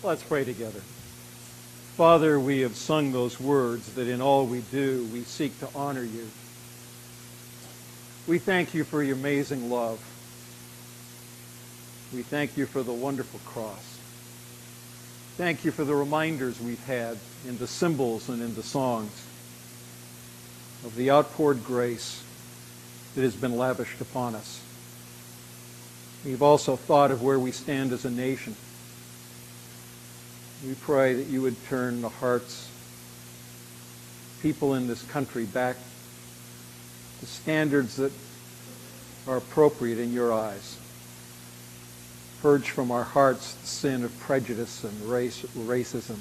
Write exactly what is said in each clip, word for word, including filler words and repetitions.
Let's pray together. Father, we have sung those words that in all we do, we seek to honor you. We thank you for your amazing love. We thank you for the wonderful cross. Thank you for the reminders we've had in the symbols and in the songs of the outpoured grace that has been lavished upon us. We've also thought of where we stand as a nation. We pray that you would turn the hearts, people in this country, back to standards that are appropriate in your eyes. Purge from our hearts the sin of prejudice and race, racism.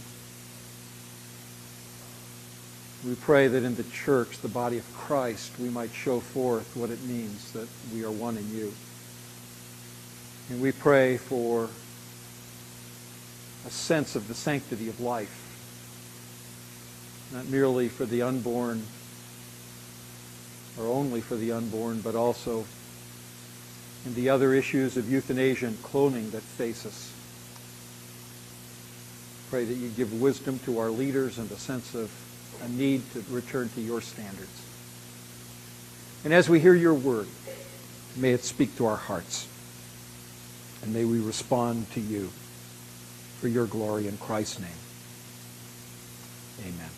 We pray that in the church, the body of Christ, we might show forth what it means that we are one in you. And we pray for a sense of the sanctity of life, not merely for the unborn or only for the unborn, but also in the other issues of euthanasia and cloning that face us. Pray that you give wisdom to our leaders and a sense of a need to return to your standards. And as we hear your word, may it speak to our hearts, and may we respond to you. For your glory in Christ's name. Amen.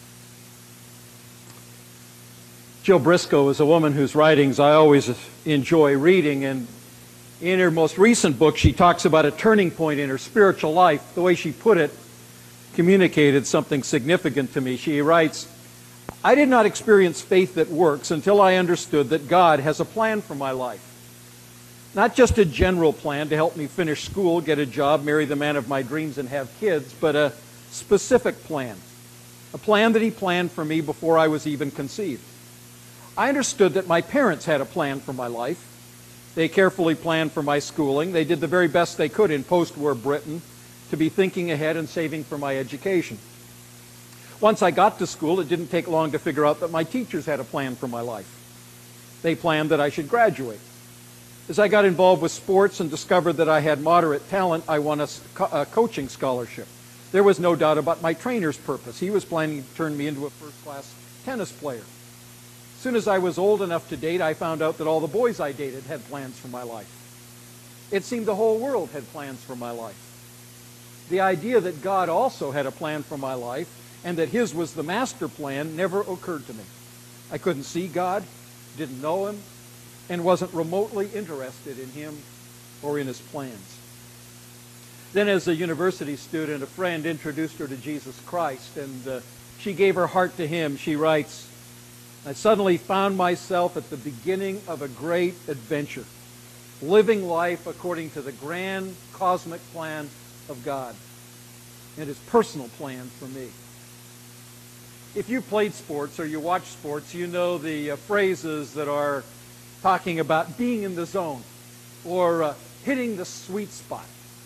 Jill Briscoe is a woman whose writings I always enjoy reading, and in her most recent book she talks about a turning point in her spiritual life. The way she put it communicated something significant to me. She writes, "I did not experience faith that works until I understood that God has a plan for my life. Not just a general plan to help me finish school, get a job, marry the man of my dreams, and have kids, but a specific plan. A plan that he planned for me before I was even conceived. I understood that my parents had a plan for my life. They carefully planned for my schooling. They did the very best they could in post-war Britain to be thinking ahead and saving for my education. Once I got to school, it didn't take long to figure out that my teachers had a plan for my life. They planned that I should graduate. As I got involved with sports and discovered that I had moderate talent, I won a, a coaching scholarship. There was no doubt about my trainer's purpose. He was planning to turn me into a first-class tennis player. As soon as I was old enough to date, I found out that all the boys I dated had plans for my life. It seemed the whole world had plans for my life. The idea that God also had a plan for my life and that his was the master plan never occurred to me. I couldn't see God, didn't know him, and wasn't remotely interested in him or in his plans. Then as a university student, a friend introduced her to Jesus Christ, and uh, she gave her heart to him. She writes, "I suddenly found myself at the beginning of a great adventure, living life according to the grand cosmic plan of God and his personal plan for me." If you played sports or you watch sports, you know the uh, phrases that are talking about being in the zone or uh, hitting the sweet spot.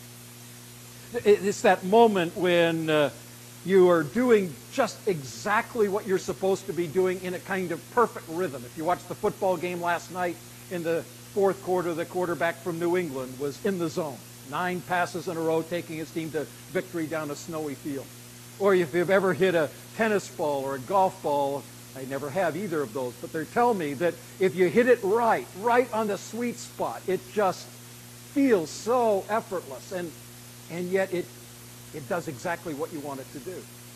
It's that moment when uh, you are doing just exactly what you're supposed to be doing in a kind of perfect rhythm. If you watched the football game last night, in the fourth quarter, the quarterback from New England was in the zone. Nine passes in a row, taking his team to victory down a snowy field. Or if you've ever hit a tennis ball or a golf ball, I never have either of those, but they tell me that if you hit it right, right on the sweet spot, it just feels so effortless, and and yet it it does exactly what you want it to do.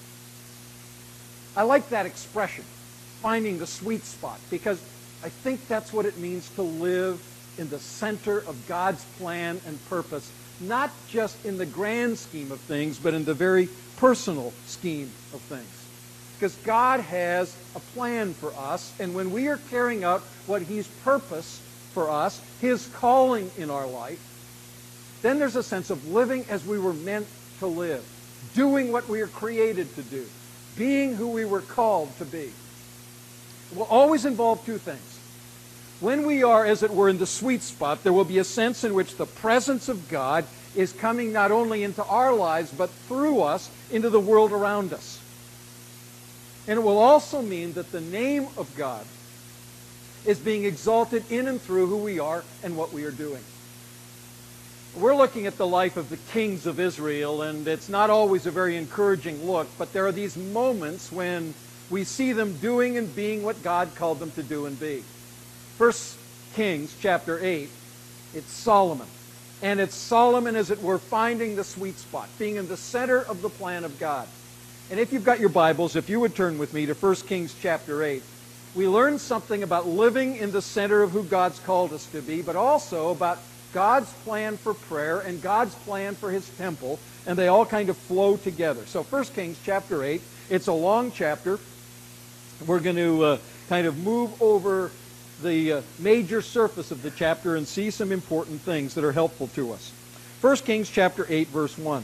I like that expression, finding the sweet spot, because I think that's what it means to live in the center of God's plan and purpose, not just in the grand scheme of things, but in the very personal scheme of things. Because God has a plan for us, and when we are carrying out what he's purposed for us, his calling in our life, then there's a sense of living as we were meant to live, doing what we are created to do, being who we were called to be. It will always involve two things. When we are, as it were, in the sweet spot, there will be a sense in which the presence of God is coming not only into our lives, but through us into the world around us. And it will also mean that the name of God is being exalted in and through who we are and what we are doing. We're looking at the life of the kings of Israel, and it's not always a very encouraging look, but there are these moments when we see them doing and being what God called them to do and be. First Kings chapter eight, it's Solomon. And it's Solomon, as it were, finding the sweet spot, being in the center of the plan of God. And if you've got your Bibles, if you would turn with me to First Kings chapter eight, we learn something about living in the center of who God's called us to be, but also about God's plan for prayer and God's plan for His temple, and they all kind of flow together. So First Kings chapter eight, it's a long chapter. We're going to uh, kind of move over the uh, major surface of the chapter and see some important things that are helpful to us. First Kings chapter eight, verse one.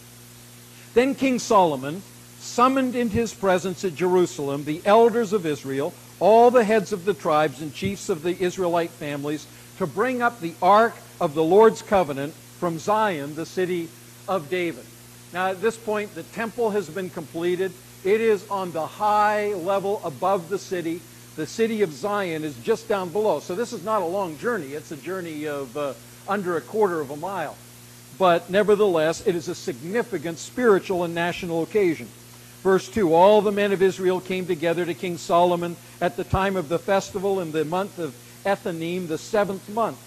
Then King Solomon summoned into his presence at Jerusalem the elders of Israel, all the heads of the tribes and chiefs of the Israelite families, to bring up the ark of the Lord's covenant from Zion, the city of David. Now at this point, the temple has been completed. It is on the high level above the city. The city of Zion is just down below. So this is not a long journey. It's a journey of uh, under a quarter of a mile. But nevertheless, it is a significant spiritual and national occasion. Verse two, all the men of Israel came together to King Solomon at the time of the festival in the month of Ethanim, the seventh month.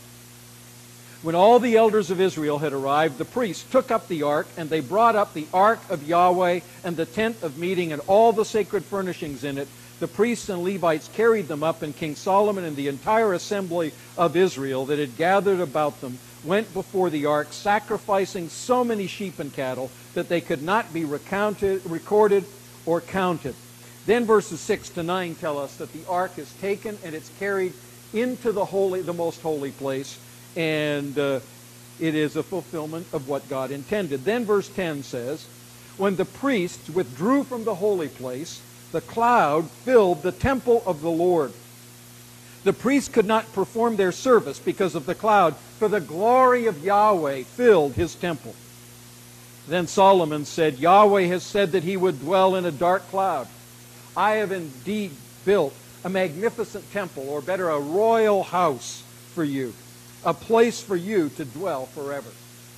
When all the elders of Israel had arrived, the priests took up the ark, and they brought up the ark of Yahweh and the tent of meeting and all the sacred furnishings in it. The priests and Levites carried them up, and King Solomon and the entire assembly of Israel that had gathered about them went before the ark, sacrificing so many sheep and cattle that they could not be recounted, recorded or counted. Then verses six to nine tell us that the ark is taken and it's carried into the holy, the most holy place, and uh, it is a fulfillment of what God intended. Then verse ten says, when the priests withdrew from the holy place, the cloud filled the temple of the Lord. The priests could not perform their service because of the cloud, for the glory of Yahweh filled His temple. Then Solomon said, Yahweh has said that He would dwell in a dark cloud. I have indeed built a magnificent temple, or better, a royal house for you, a place for you to dwell forever.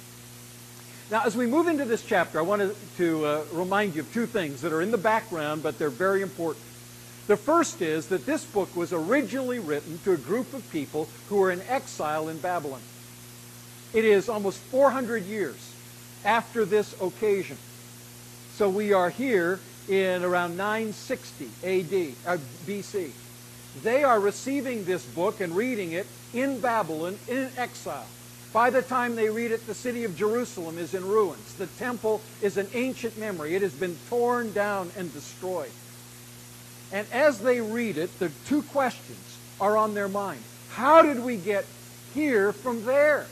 Now, as we move into this chapter, I wanted to uh, remind you of two things that are in the background, but they're very important. The first is that this book was originally written to a group of people who were in exile in Babylon. It is almost four hundred years after this occasion. So we are here in around nine sixty A D, uh, B C. They are receiving this book and reading it in Babylon in exile. By the time they read it, the city of Jerusalem is in ruins. The temple is an ancient memory. It has been torn down and destroyed. And as they read it, the two questions are on their mind. How did we get here from there?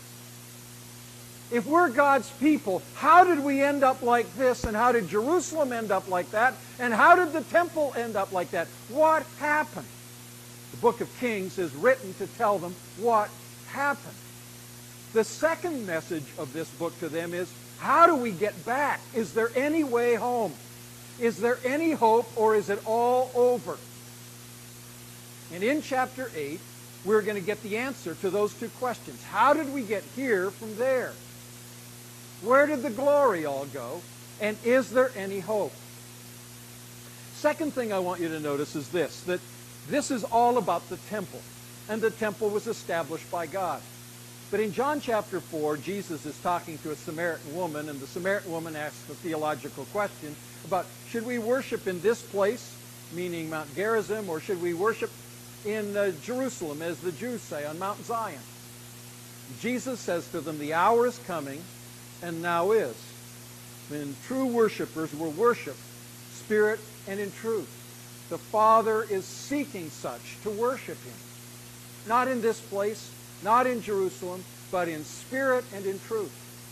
If we're God's people, how did we end up like this? And how did Jerusalem end up like that? And how did the temple end up like that? What happened? The book of Kings is written to tell them what happened. The second message of this book to them is, how do we get back? Is there any way home? Is there any hope, or is it all over? And in chapter eight, we're going to get the answer to those two questions. How did we get here from there? Where did the glory all go? And is there any hope? Second thing I want you to notice is this, that this is all about the temple. And the temple was established by God. But in John chapter four, Jesus is talking to a Samaritan woman, and the Samaritan woman asks the theological question about, should we worship in this place, meaning Mount Gerizim, or should we worship in uh, Jerusalem, as the Jews say, on Mount Zion? Jesus says to them, the hour is coming, and now is, when true worshipers will worship spirit and in truth. The Father is seeking such to worship Him. Not in this place, not in Jerusalem, but in spirit and in truth.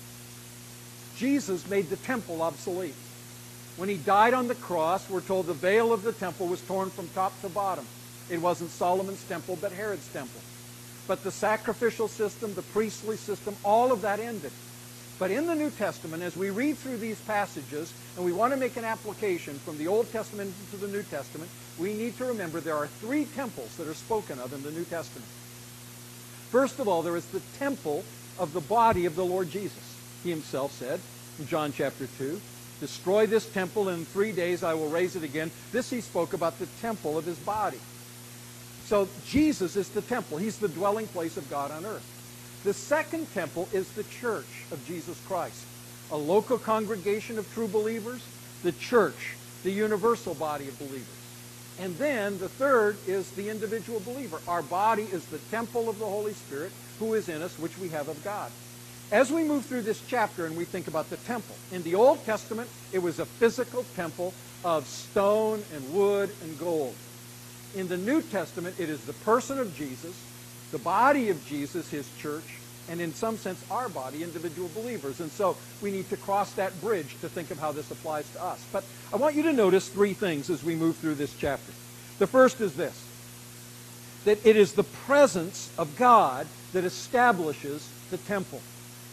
Jesus made the temple obsolete. When He died on the cross, we're told the veil of the temple was torn from top to bottom. It wasn't Solomon's temple, but Herod's temple. But the sacrificial system, the priestly system, all of that ended. But in the New Testament, as we read through these passages, and we want to make an application from the Old Testament to the New Testament, we need to remember there are three temples that are spoken of in the New Testament. First of all, there is the temple of the body of the Lord Jesus. He himself said in John chapter two, destroy this temple, and in three days I will raise it again. This he spoke about the temple of his body. So Jesus is the temple. He's the dwelling place of God on earth. The second temple is the church of Jesus Christ, a local congregation of true believers, the church, the universal body of believers. And then the third is the individual believer. Our body is the temple of the Holy Spirit who is in us, which we have of God. As we move through this chapter and we think about the temple, in the Old Testament, it was a physical temple of stone and wood and gold. In the New Testament, it is the person of Jesus, the body of Jesus, his church, and in some sense, our body, individual believers. And so we need to cross that bridge to think of how this applies to us. But I want you to notice three things as we move through this chapter. The first is this, that it is the presence of God that establishes the temple.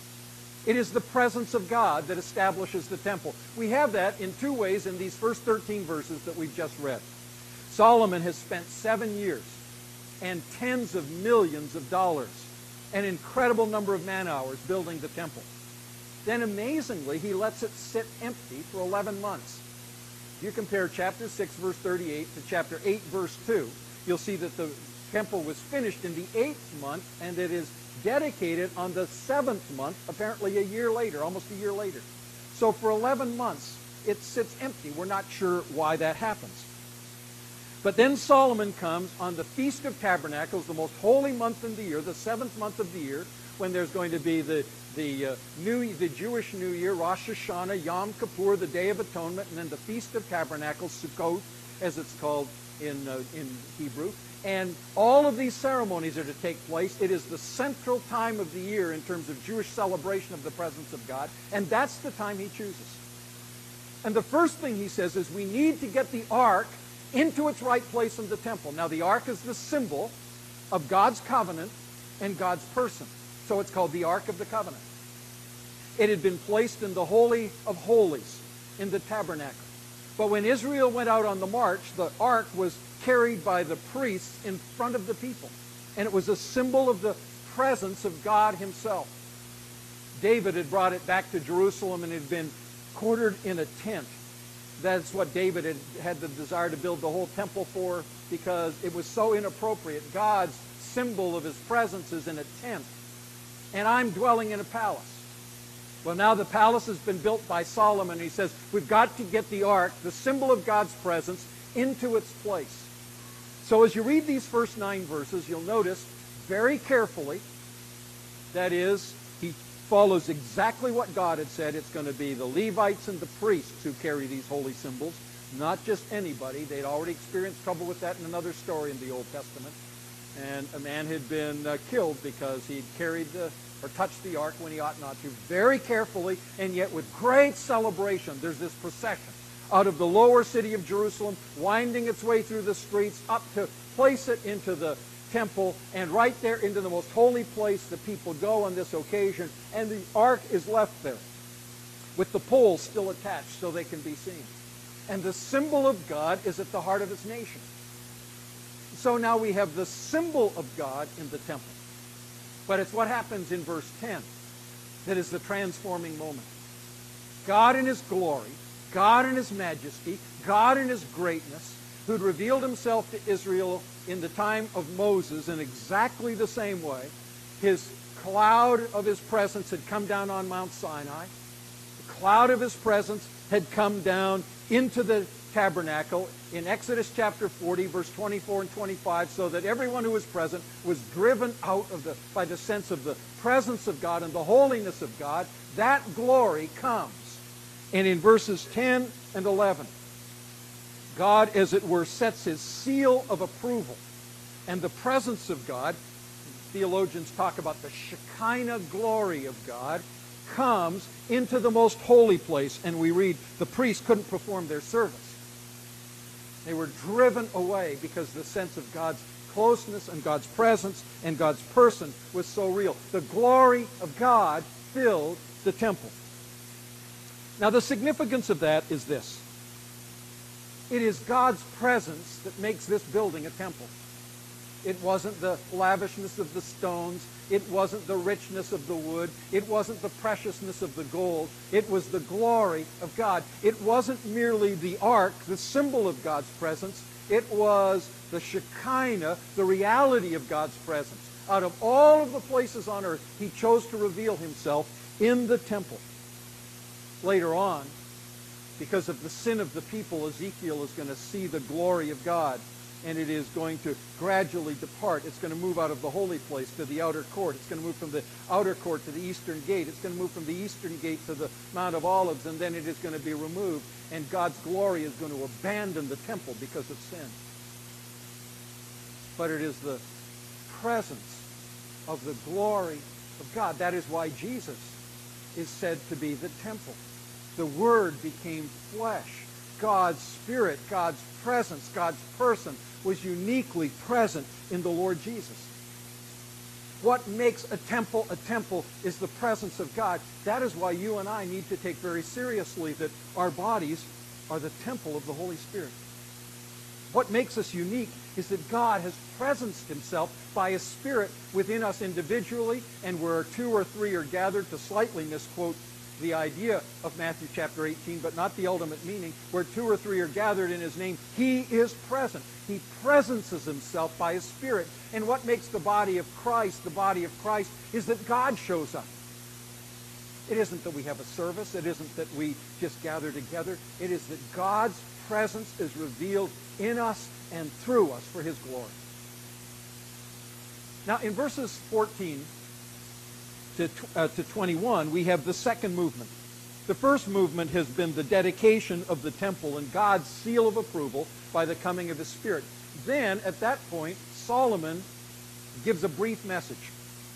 It is the presence of God that establishes the temple. We have that in two ways in these first thirteen verses that we've just read. Solomon has spent seven years and tens of millions of dollars, an incredible number of man-hours building the temple. Then amazingly, he lets it sit empty for eleven months. If you compare chapter six, verse thirty-eight to chapter eight, verse two, you'll see that the temple was finished in the eighth month, and it is dedicated on the seventh month, apparently a year later, almost a year later. So for eleven months, it sits empty. We're not sure why that happens. But then Solomon comes on the Feast of Tabernacles, the most holy month in the year, the seventh month of the year, when there's going to be the, the, uh, new, the Jewish New Year, Rosh Hashanah, Yom Kippur, the Day of Atonement, and then the Feast of Tabernacles, Sukkot, as it's called in, uh, in Hebrew. And all of these ceremonies are to take place. It is the central time of the year in terms of Jewish celebration of the presence of God, and that's the time he chooses. And the first thing he says is we need to get the ark into its right place in the temple. Now, the ark is the symbol of God's covenant and God's person. So it's called the Ark of the Covenant. It had been placed in the Holy of Holies, in the tabernacle. But when Israel went out on the march, the ark was carried by the priests in front of the people. And it was a symbol of the presence of God himself. David had brought it back to Jerusalem and it had been quartered in a tent. That's what David had had the desire to build the whole temple for, because it was so inappropriate. God's symbol of his presence is in a tent. And I'm dwelling in a palace. Well, now the palace has been built by Solomon. He says, we've got to get the ark, the symbol of God's presence, into its place. So as you read these first nine verses, you'll notice very carefully, that is, he follows exactly what God had said. It's going to be the Levites and the priests who carry these holy symbols, not just anybody. They'd already experienced trouble with that in another story in the Old Testament. And a man had been uh, killed because he'd carried the, or touched the ark when he ought not to. Very carefully, and yet with great celebration, there's this procession out of the lower city of Jerusalem, winding its way through the streets up to place it into the temple, and right there into the most holy place the people go on this occasion, and the ark is left there with the poles still attached so they can be seen. And the symbol of God is at the heart of his nation. So now we have the symbol of God in the temple. But it's what happens in verse ten that is the transforming moment. God in his glory, God in his majesty, God in his greatness, who'd revealed himself to Israel in the time of Moses in exactly the same way. His cloud of his presence had come down on Mount Sinai. The cloud of his presence had come down into the tabernacle in Exodus chapter forty, verse twenty-four and twenty-five, so that everyone who was present was driven out of the by the sense of the presence of God and the holiness of God. That glory comes. And in verses ten and eleven, God, as it were, sets his seal of approval. And the presence of God, theologians talk about the Shekinah glory of God, comes into the most holy place. And we read, the priests couldn't perform their service. They were driven away because the sense of God's closeness and God's presence and God's person was so real. The glory of God filled the temple. Now, the significance of that is this. It is God's presence that makes this building a temple. It wasn't the lavishness of the stones. It wasn't the richness of the wood. It wasn't the preciousness of the gold. It was the glory of God. It wasn't merely the ark, the symbol of God's presence. It was the Shekinah, the reality of God's presence. Out of all of the places on earth, he chose to reveal himself in the temple. Later on, because of the sin of the people, Ezekiel is going to see the glory of God, and it is going to gradually depart. It's going to move out of the holy place to the outer court. It's going to move from the outer court to the eastern gate. It's going to move from the eastern gate to the Mount of Olives, and then it is going to be removed, and God's glory is going to abandon the temple because of sin. But it is the presence of the glory of God. That is why Jesus is said to be the temple. The Word became flesh. God's Spirit, God's presence, God's person was uniquely present in the Lord Jesus. What makes a temple a temple is the presence of God. That is why you and I need to take very seriously that our bodies are the temple of the Holy Spirit. What makes us unique is that God has presenced himself by his Spirit within us individually, and where two or three are gathered, to slightly misquote the idea of Matthew chapter eighteen, but not the ultimate meaning, where two or three are gathered in his name, he is present. He presences himself by his Spirit. And what makes the body of Christ the body of Christ is that God shows up. It isn't that we have a service. It isn't that we just gather together. It is that God's presence is revealed in us and through us for his glory. Now, in verses fourteen to, uh, to twenty-one, we have the second movement. The first movement has been the dedication of the temple and God's seal of approval by the coming of his Spirit. Then, at that point, Solomon gives a brief message.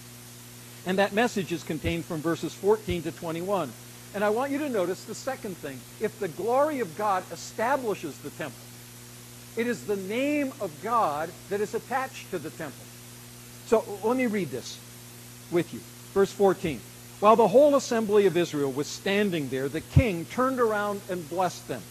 And that message is contained from verses fourteen to twenty-one. And I want you to notice the second thing. If the glory of God establishes the temple, it is the name of God that is attached to the temple. So let me read this with you. Verse fourteen. While the whole assembly of Israel was standing there, the king turned around and blessed them.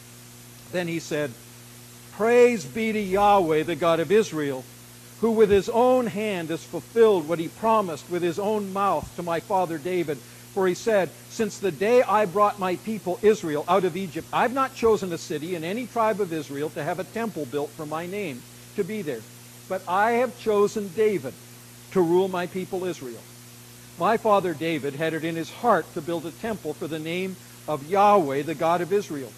Then he said, "Praise be to Yahweh, the God of Israel, who with his own hand has fulfilled what he promised with his own mouth to my father David. For he said, since the day I brought my people Israel out of Egypt, I've not chosen a city in any tribe of Israel to have a temple built for my name to be there. But I have chosen David to rule my people Israel. My father David had it in his heart to build a temple for the name of Yahweh, the God of Israel.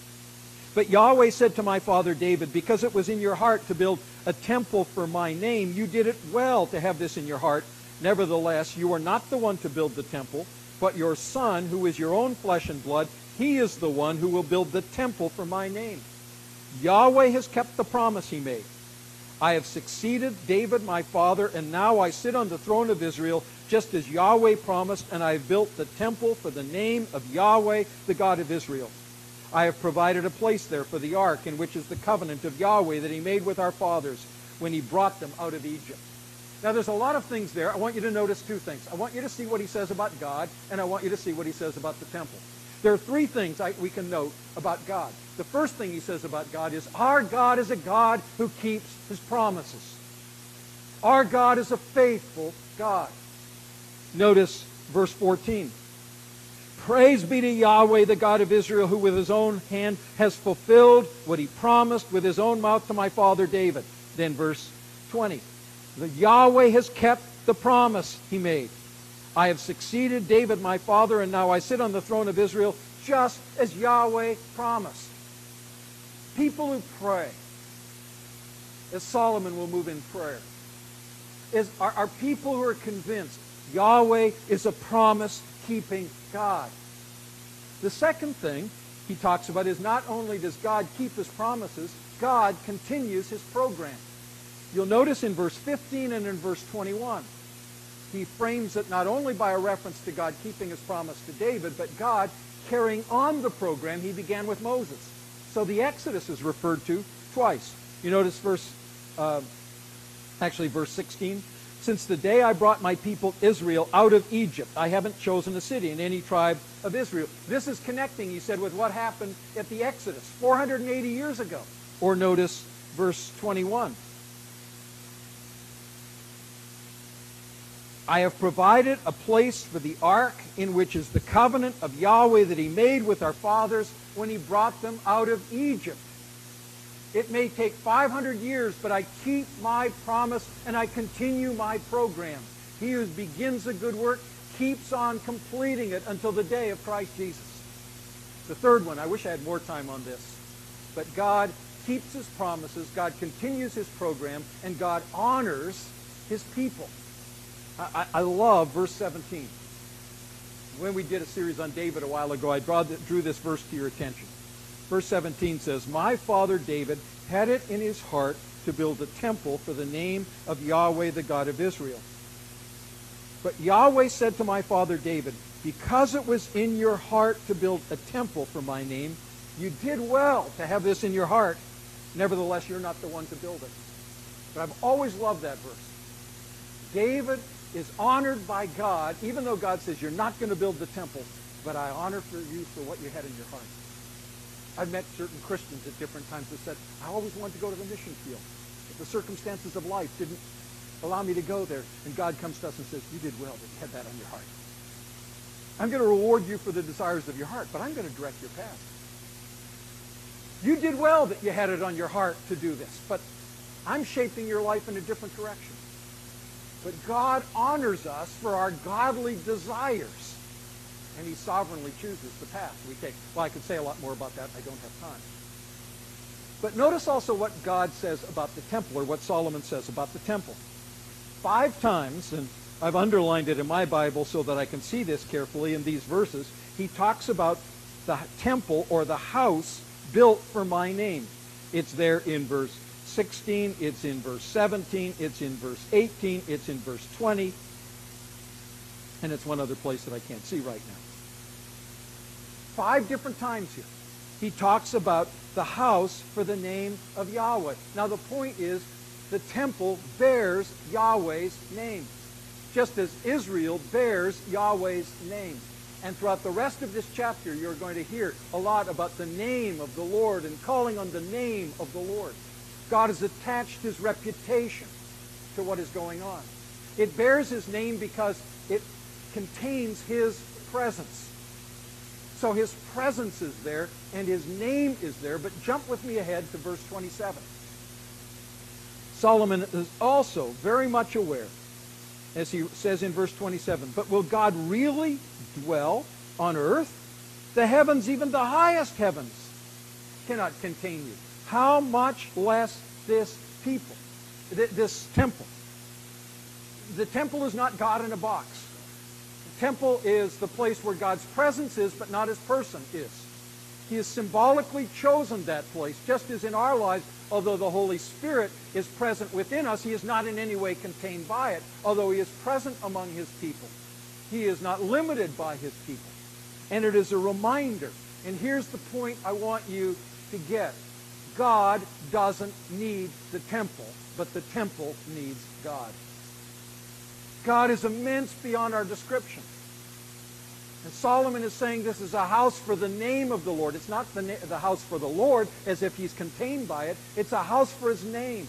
But Yahweh said to my father David, because it was in your heart to build a temple for my name, you did it well to have this in your heart. Nevertheless, you are not the one to build the temple, but your son, who is your own flesh and blood, he is the one who will build the temple for my name. Yahweh has kept the promise he made. I have succeeded David my father, and now I sit on the throne of Israel, just as Yahweh promised, and I have built the temple for the name of Yahweh, the God of Israel. I have provided a place there for the ark, in which is the covenant of Yahweh that he made with our fathers when he brought them out of Egypt." Now, there's a lot of things there. I want you to notice two things. I want you to see what he says about God, and I want you to see what he says about the temple. There are three things I, we can note about God. The first thing he says about God is, our God is a God who keeps his promises. Our God is a faithful God. Notice verse fourteen. Praise be to Yahweh, the God of Israel, who with his own hand has fulfilled what he promised with his own mouth to my father David. Then verse twenty. The Yahweh has kept the promise he made. I have succeeded David my father, and now I sit on the throne of Israel, just as Yahweh promised. People who pray, as Solomon will move in prayer, is, are, are people who are convinced Yahweh is a promise-keeping God. The second thing he talks about is not only does God keep his promises, God continues his program. You'll notice in verse fifteen and in verse twenty-one, he frames it not only by a reference to God keeping his promise to David, but God carrying on the program he began with Moses. So the Exodus is referred to twice. You notice verse, uh, actually verse sixteen, since the day I brought my people Israel out of Egypt, I haven't chosen a city in any tribe of Israel. This is connecting, he said, with what happened at the Exodus four hundred eighty years ago. Or notice verse twenty-one. I have provided a place for the ark, in which is the covenant of Yahweh that he made with our fathers when he brought them out of Egypt. It may take five hundred years, but I keep my promise and I continue my program. He who begins a good work keeps on completing it until the day of Christ Jesus. The third one, I wish I had more time on this, but God keeps his promises, God continues his program, and God honors his people. I, I love verse seventeen. When we did a series on David a while ago, I drew this verse to your attention. Verse seventeen says, my father David had it in his heart to build a temple for the name of Yahweh, the God of Israel. But Yahweh said to my father David, because it was in your heart to build a temple for my name, you did well to have this in your heart. Nevertheless, you're not the one to build it. But I've always loved that verse. David is honored by God, even though God says you're not going to build the temple, but I honor for you for what you had in your heart. I've met certain Christians at different times who said, I always wanted to go to the mission field, but the circumstances of life didn't allow me to go there. And God comes to us and says, you did well that you had that on your heart. I'm going to reward you for the desires of your heart, but I'm going to direct your path. You did well that you had it on your heart to do this, but I'm shaping your life in a different direction. But God honors us for our godly desires. And he sovereignly chooses the path we take. Well, I could say a lot more about that. I don't have time. But notice also what God says about the temple, or what Solomon says about the temple. Five times, and I've underlined it in my Bible so that I can see this carefully in these verses, he talks about the temple or the house built for my name. It's there in verse sixteen, it's in verse seventeen, it's in verse eighteen, it's in verse twenty, and it's one other place that I can't see right now. Five different times here, he talks about the house for the name of Yahweh. Now the point is, the temple bears Yahweh's name, just as Israel bears Yahweh's name. And throughout the rest of this chapter, you're going to hear a lot about the name of the Lord and calling on the name of the Lord. God has attached his reputation to what is going on. It bears his name because it contains his presence. So his presence is there and his name is there. But jump with me ahead to verse twenty-seven. Solomon is also very much aware, as he says in verse twenty-seven, but will God really dwell on earth? The heavens, even the highest heavens, cannot contain you. How much less this people, this temple. The temple is not God in a box. The temple is the place where God's presence is, but not his person is. He has symbolically chosen that place, just as in our lives, although the Holy Spirit is present within us, he is not in any way contained by it, although he is present among his people. He is not limited by his people. And it is a reminder, and here's the point I want you to get. God doesn't need the temple, but the temple needs God. God is immense beyond our description. And Solomon is saying this is a house for the name of the Lord. It's not the, the house for the Lord as if he's contained by it. It's a house for his name.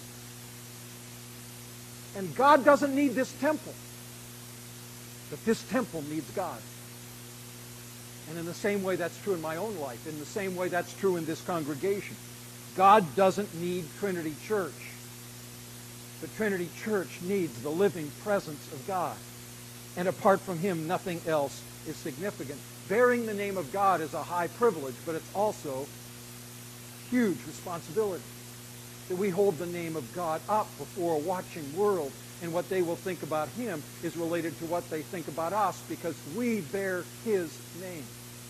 And God doesn't need this temple. But this temple needs God. And in the same way that's true in my own life. In the same way that's true in this congregation. God doesn't need Trinity Church. But Trinity Church needs the living presence of God. And apart from him, nothing else is significant. Bearing the name of God is a high privilege, but it's also a huge responsibility. That we hold the name of God up before a watching world, and what they will think about him is related to what they think about us, because we bear his name.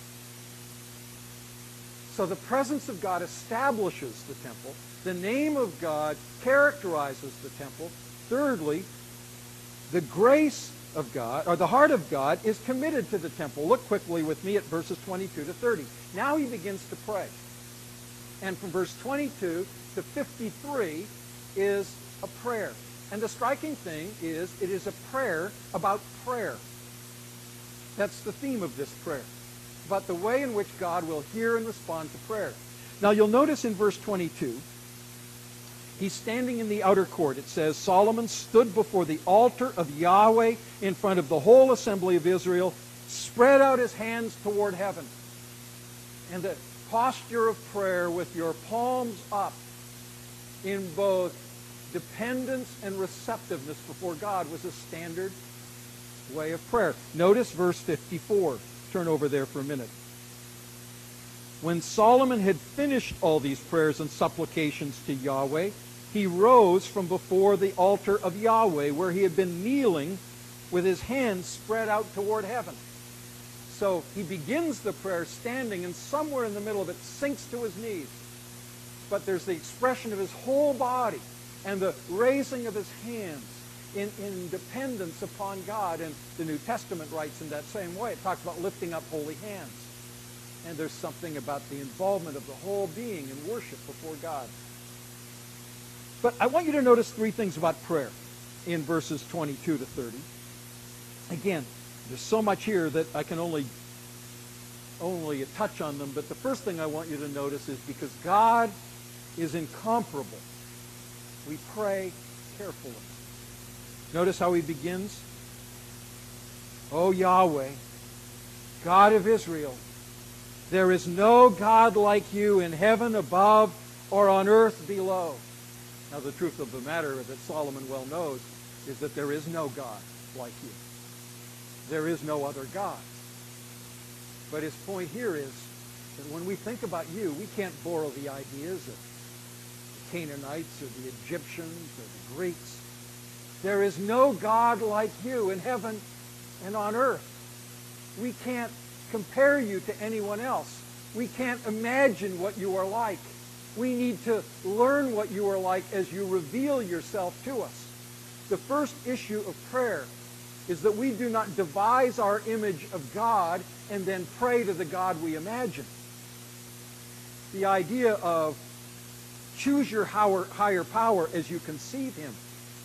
So the presence of God establishes the temple. The name of God characterizes the temple. Thirdly, the grace of God, or the heart of God, is committed to the temple. Look quickly with me at verses twenty-two to thirty. Now he begins to pray. And from verse twenty-two to fifty-three is a prayer. And the striking thing is, it is a prayer about prayer. That's the theme of this prayer. About the way in which God will hear and respond to prayer. Now you'll notice in verse twenty-two, He's standing in the outer court. It says, Solomon stood before the altar of Yahweh in front of the whole assembly of Israel, spread out his hands toward heaven. And the posture of prayer with your palms up in both dependence and receptiveness before God was a standard way of prayer. Notice verse fifty-four. Turn over there for a minute. When Solomon had finished all these prayers and supplications to Yahweh, he rose from before the altar of Yahweh, where he had been kneeling with his hands spread out toward heaven. So he begins the prayer standing, and somewhere in the middle of it sinks to his knees. But there's the expression of his whole body and the raising of his hands in, in dependence upon God. And the New Testament writes in that same way. It talks about lifting up holy hands. And there's something about the involvement of the whole being in worship before God. But I want you to notice three things about prayer in verses twenty-two to thirty. Again, there's so much here that I can only, only touch on them. But the first thing I want you to notice is because God is incomparable, we pray carefully. Notice how he begins. O Yahweh, God of Israel, there is no God like you in heaven above or on earth below. Now the truth of the matter that Solomon well knows is that there is no God like you. There is no other God. But his point here is that when we think about you, we can't borrow the ideas of the Canaanites or the Egyptians or the Greeks. There is no God like you in heaven and on earth. We can't compare you to anyone else. We can't imagine what you are like. We need to learn what you are like as you reveal yourself to us. The first issue of prayer is that we do not devise our image of God and then pray to the God we imagine. The idea of choose your higher power as you conceive him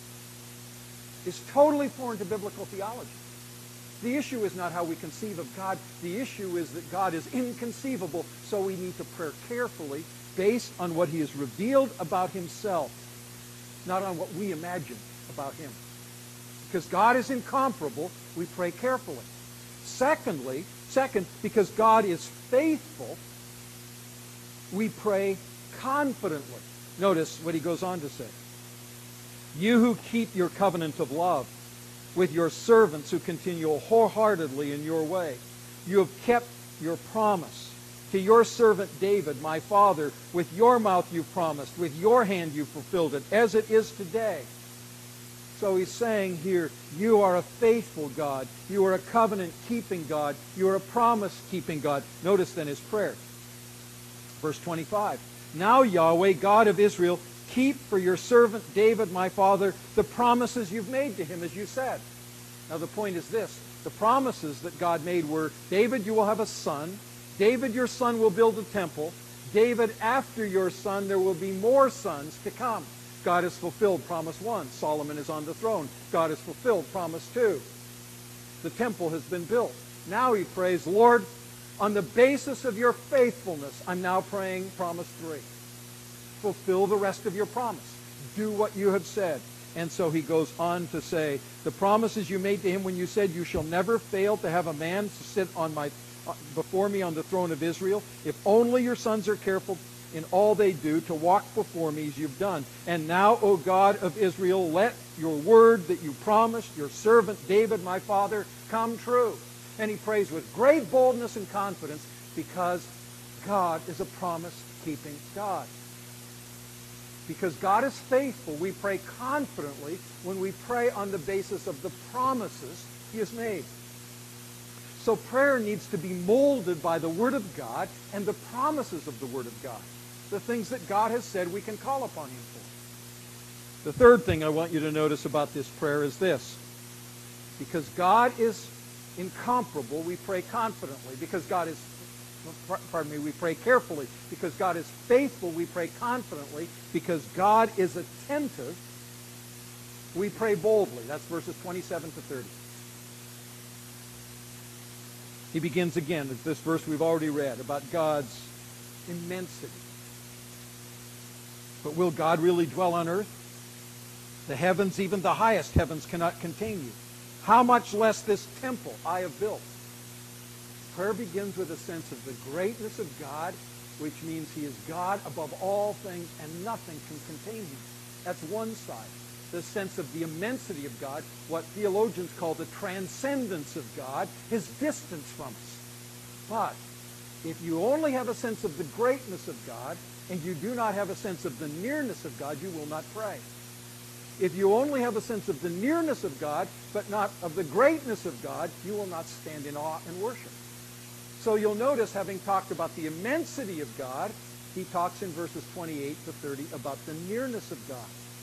is totally foreign to biblical theology. The issue is not how we conceive of God. The issue is that God is inconceivable, so we need to pray carefully based on what he has revealed about himself, not on what we imagine about him. Because God is incomparable, we pray carefully. Secondly, second, because God is faithful, we pray confidently. Notice what he goes on to say. You who keep your covenant of love with your servants who continue wholeheartedly in your way, you have kept your promise. To your servant David, my father, with your mouth you promised, with your hand you fulfilled it, as it is today. So he's saying here, you are a faithful God. You are a covenant-keeping God. You are a promise-keeping God. Notice then his prayer. Verse twenty-five. Now, Yahweh, God of Israel, keep for your servant David, my father, the promises you've made to him, as you said. Now, the point is this. The promises that God made were, David, you will have a son. David, your son, will build a temple. David, after your son, there will be more sons to come. God has fulfilled promise one. Solomon is on the throne. God has fulfilled promise two. The temple has been built. Now he prays, Lord, on the basis of your faithfulness, I'm now praying promise three. Fulfill the rest of your promise. Do what you have said. And so he goes on to say, the promises you made to him when you said, you shall never fail to have a man to sit on my uh, before me on the throne of Israel. If only your sons are careful in all they do to walk before me as you've done. And now, O God of Israel, let your word that you promised your servant David, my father, come true. And he prays with great boldness and confidence because God is a promise-keeping God. Because God is faithful, we pray confidently when we pray on the basis of the promises he has made. So prayer needs to be molded by the Word of God and the promises of the Word of God. The things that God has said we can call upon him for. The third thing I want you to notice about this prayer is this. Because God is incomparable, we pray confidently. Because God is, pardon me, we pray carefully. Because God is faithful, we pray confidently. Because God is attentive, we pray boldly. That's verses twenty-seven to thirty. He begins again at this verse we've already read about God's immensity. But will God really dwell on earth? The heavens, even the highest heavens, cannot contain you. How much less this temple I have built? Prayer begins with a sense of the greatness of God, which means he is God above all things and nothing can contain him. That's one side. The sense of the immensity of God, what theologians call the transcendence of God, his distance from us. But if you only have a sense of the greatness of God and you do not have a sense of the nearness of God, you will not pray. If you only have a sense of the nearness of God but not of the greatness of God, you will not stand in awe and worship. So you'll notice, having talked about the immensity of God, he talks in verses twenty-eight to thirty about the nearness of God.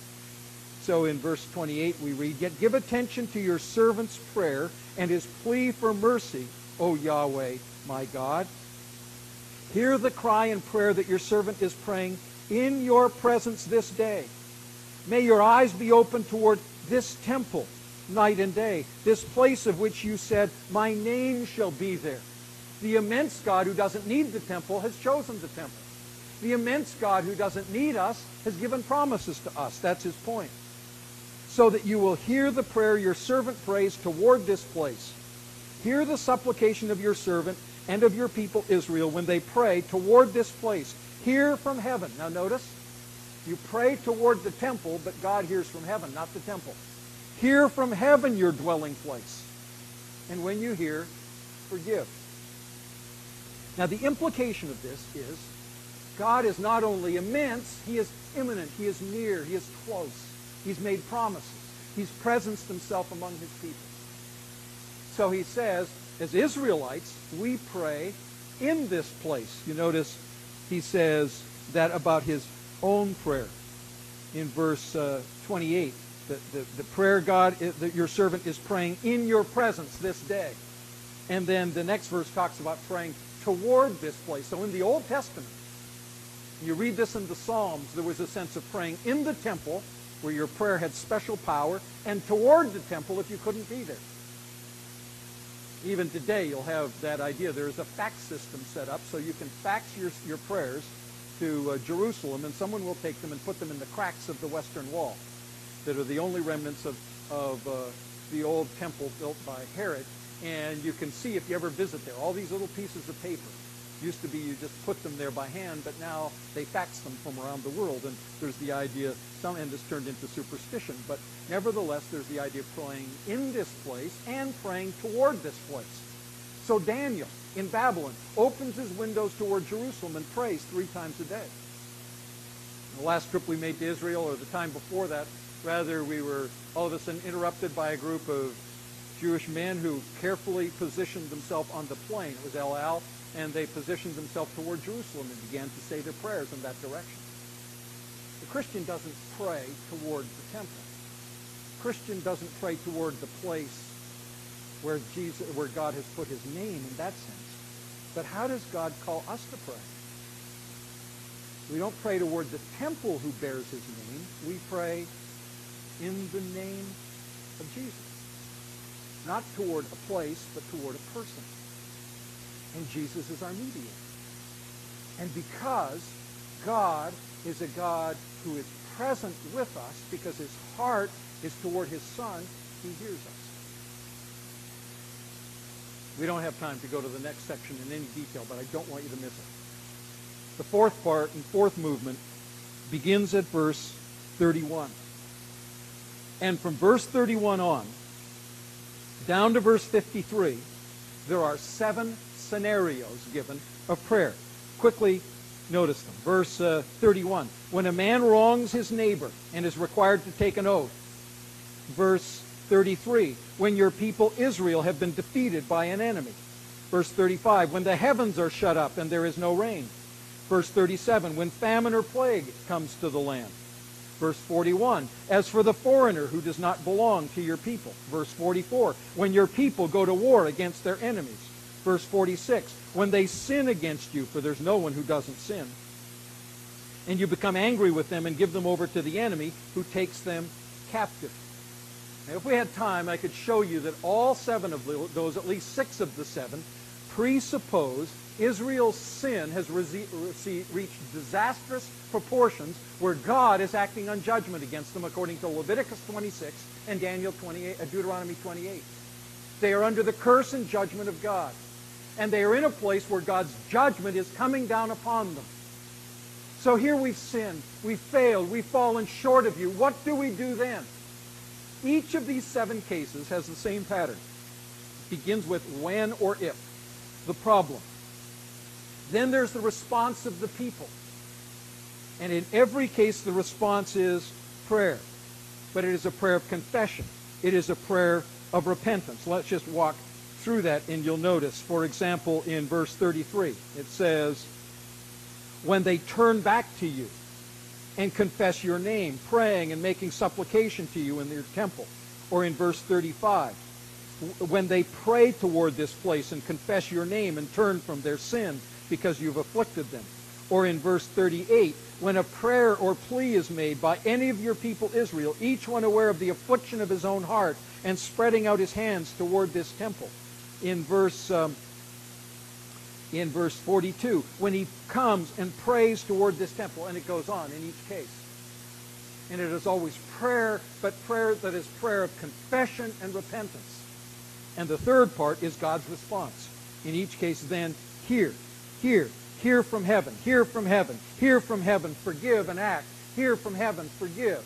So in verse twenty-eight we read, "Yet give attention to your servant's prayer and his plea for mercy, O Yahweh, my God. Hear the cry and prayer that your servant is praying in your presence this day. May your eyes be open toward this temple night and day, this place of which you said, my name shall be there." The immense God who doesn't need the temple has chosen the temple. The immense God who doesn't need us has given promises to us. That's his point. "So that you will hear the prayer your servant prays toward this place. Hear the supplication of your servant and of your people Israel when they pray toward this place. Hear from heaven." Now notice, you pray toward the temple, but God hears from heaven, not the temple. "Hear from heaven your dwelling place. And when you hear, forgive." Now the implication of this is God is not only immense, he is immanent, he is near, he is close. He's made promises. He's presenced himself among his people. So he says, as Israelites, we pray in this place. You notice he says that about his own prayer. In verse uh, twenty-eight, the, the, the prayer God, that your servant is praying in your presence this day. And then the next verse talks about praying toward this place. So in the Old Testament, you read this in the Psalms, there was a sense of praying in the temple, where your prayer had special power, and toward the temple if you couldn't be there. Even today, you'll have that idea. There's a fax system set up, so you can fax your, your prayers to uh, Jerusalem, and someone will take them and put them in the cracks of the Western Wall that are the only remnants of, of uh, the old temple built by Herod. And you can see, if you ever visit there, all these little pieces of paper. Used to be you just put them there by hand, but now they fax them from around the world. And there's the idea, some end has turned into superstition, but nevertheless there's the idea of praying in this place and praying toward this place. So Daniel in Babylon opens his windows toward Jerusalem and prays three times a day. The last trip we made to Israel, or the time before that, rather, we were all of a sudden interrupted by a group of Jewish men who carefully positioned themselves on the plain. It was El Al, and they positioned themselves toward Jerusalem and began to say their prayers in that direction. The Christian doesn't pray toward the temple. The Christian doesn't pray toward the place where Jesus, where God has put his name in that sense. But how does God call us to pray? We don't pray toward the temple who bears his name. We pray in the name of Jesus. Not toward a place, but toward a person. And Jesus is our mediator. And because God is a God who is present with us, because his heart is toward his Son, he hears us. We don't have time to go to the next section in any detail, but I don't want you to miss it. The fourth part and fourth movement begins at verse thirty-one. And from verse thirty-one on, down to verse fifty-three, there are seven scenarios given of prayer. Quickly notice them. Verse uh, thirty-one, when a man wrongs his neighbor and is required to take an oath. Verse thirty-three, when your people Israel have been defeated by an enemy. Verse thirty-five, when the heavens are shut up and there is no rain. Verse thirty-seven, when famine or plague comes to the land. Verse forty-one, as for the foreigner who does not belong to your people. Verse forty-four, when your people go to war against their enemies. Verse forty-six, when they sin against you, for there's no one who doesn't sin. And you become angry with them and give them over to the enemy who takes them captive. Now, if we had time, I could show you that all seven of those, at least six of the seven, presuppose Israel's sin has reached disastrous proportions where God is acting on judgment against them according to Leviticus twenty-six and Daniel twenty-eight, uh, Deuteronomy twenty-eight. They are under the curse and judgment of God. And they are in a place where God's judgment is coming down upon them. So here we've sinned, we've failed, we've fallen short of you. What do we do then? Each of these seven cases has the same pattern. It begins with when or if, the problem. Then there's the response of the people. And in every case, the response is prayer. But it is a prayer of confession. It is a prayer of repentance. Let's just walk through that, and you'll notice, for example, in verse thirty-three, it says, when they turn back to you and confess your name, praying and making supplication to you in your temple. Or in verse thirty-five, when they pray toward this place and confess your name and turn from their sin because you've afflicted them. Or in verse thirty-eight, when a prayer or plea is made by any of your people Israel, each one aware of the affliction of his own heart and spreading out his hands toward this temple. In verse um, in verse forty-two, when he comes and prays toward this temple, and it goes on in each case. And it is always prayer, but prayer that is prayer of confession and repentance. And the third part is God's response. In each case then, hear, hear, hear from heaven, hear from heaven, hear from heaven, forgive and act, hear from heaven, forgive.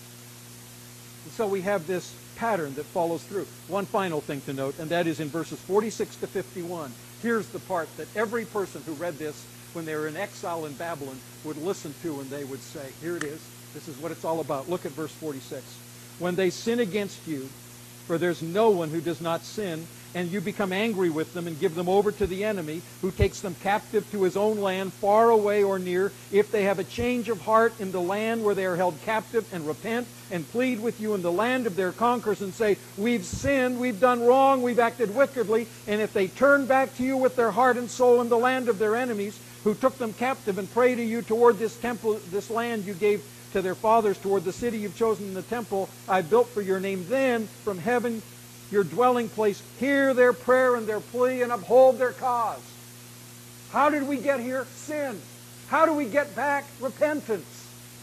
And so we have this pattern that follows through. One final thing to note, and that is in verses forty-six to fifty-one. Here's the part that every person who read this when they were in exile in Babylon would listen to, and they would say, here it is. This is what it's all about. Look at verse forty-six. When they sin against you, for there's no one who does not sin, and you become angry with them and give them over to the enemy, who takes them captive to his own land, far away or near, if they have a change of heart in the land where they are held captive, and repent and plead with you in the land of their conquerors and say, we've sinned, we've done wrong, we've acted wickedly, and if they turn back to you with their heart and soul in the land of their enemies, who took them captive, and pray to you toward this temple, this land you gave to their fathers, toward the city you've chosen in the temple I built for your name, then from heaven your dwelling place, hear their prayer and their plea and uphold their cause. How did we get here? Sin. How do we get back? Repentance.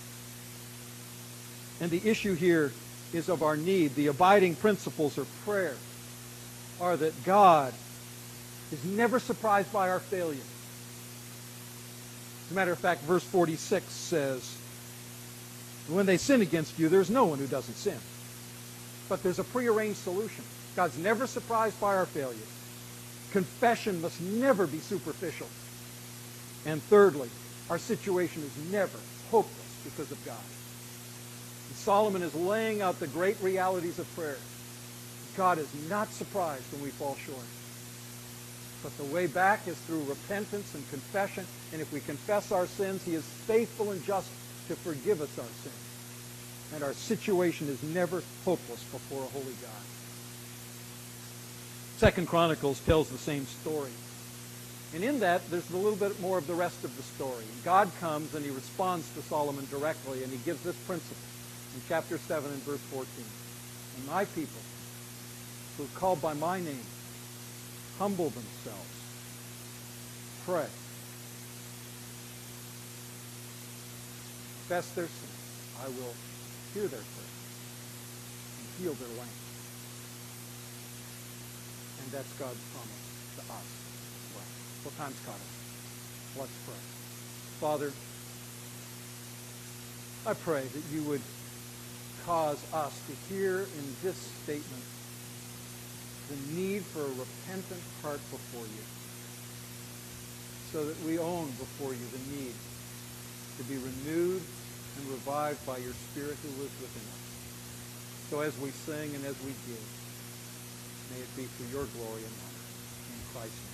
And the issue here is of our need. The abiding principles of prayer are that God is never surprised by our failure. As a matter of fact, verse forty-six says, when they sin against you, there's no one who doesn't sin. But there's a prearranged solution. God's never surprised by our failure. Confession must never be superficial. And thirdly, our situation is never hopeless because of God. And Solomon is laying out the great realities of prayer. God is not surprised when we fall short. But the way back is through repentance and confession. And if we confess our sins, he is faithful and just to forgive us our sins. And our situation is never hopeless before a holy God. Second Chronicles tells the same story. And in that, there's a little bit more of the rest of the story. God comes and he responds to Solomon directly, and he gives this principle in chapter seven and verse fourteen. And my people, who are called by my name, humble themselves, pray, confess their sins, I will hear their prayer and heal their land. And that's God's promise to us as well. Well, time's caught up. Let's pray. Father, I pray that you would cause us to hear in this statement the need for a repentant heart before you, so that we own before you the need to be renewed and revived by your Spirit who lives within us. So as we sing and as we give, may it be for your glory and honor. In Christ's name.